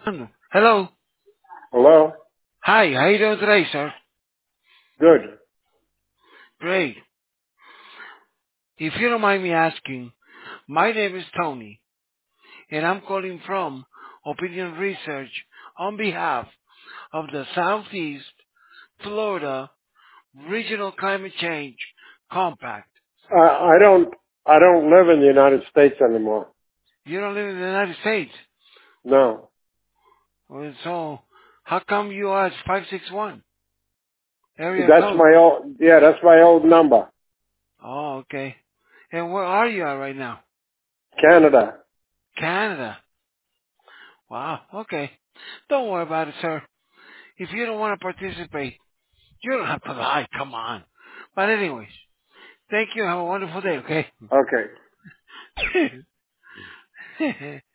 Hello. Hello? Hi, how you doing today, sir? Good. Great. If you don't mind me asking, my name is Tony, and I'm calling from Opinion Research on behalf of the Southeast Florida Regional Climate Change Compact. I don't live in the United States anymore. You don't live in the United States, No. well, so how come you are at 561 area code? That's my old number. Oh, okay. And where are you at right now? Canada. Canada. Wow, okay. Don't worry about it, sir. If you don't want to participate, you don't have to lie. Come on. But anyways, thank you. Have a wonderful day, okay? Okay.